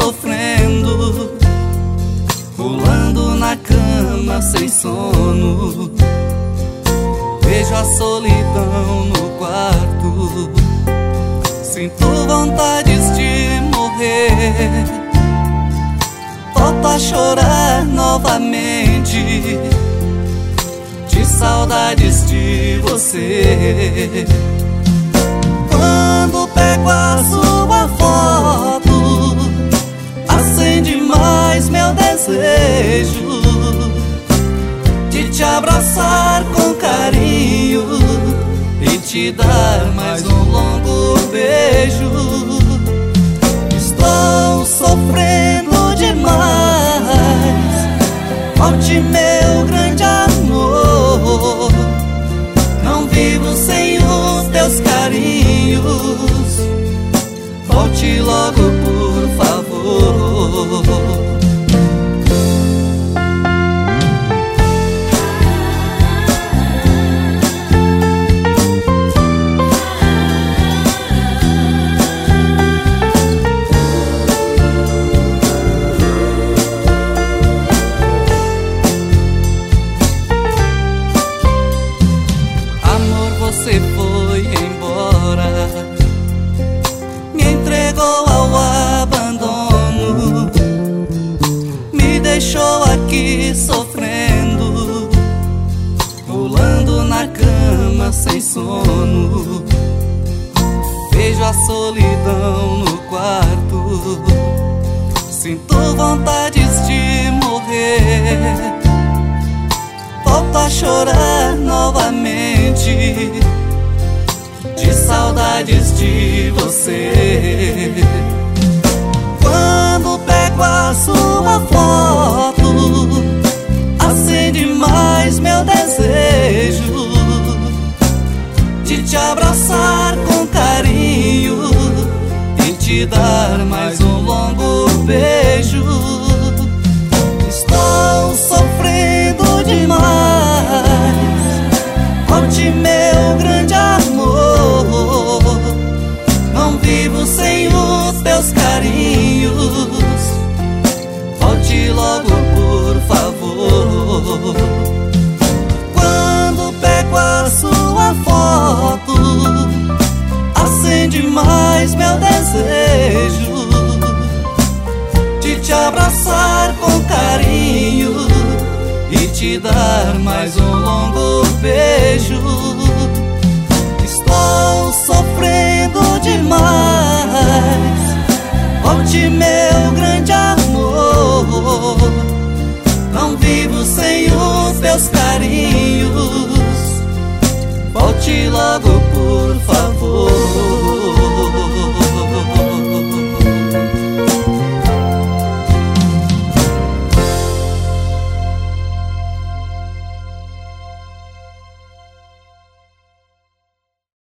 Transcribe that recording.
sofrendo, pulando na cama sem sono. Vejo a solidão no quarto, sinto vontades de morrer. Volto a chorar novamente, de saudades de você. Quando pego a sua foto, acende mais meu desejo de te abraçar com carinho e te dar mais um longo beijo. Estou sofrendo demais, volte meu grande amor. Não vivo sem os teus carinhos, volte logo por favor. Você foi embora, me entregou ao abandono, me deixou aqui sofrendo, pulando na cama sem sono. Vejo a solidão no quarto, sinto vontades de morrer. Volto a chorar novamente, de saudades de você. Quando pego a sua foto, acende mais meu desejo de te abraçar com carinho e te dar mais um longo beijo. Estou sofrendo demais, volte meu grande amor. Não vivo sem os teus carinhos, volte logo por favor. Quando pego a sua foto, acende mais meu desejo de te abraçar com carinho e te dar mais um longo beijo. Estou sofrendo demais, volte meu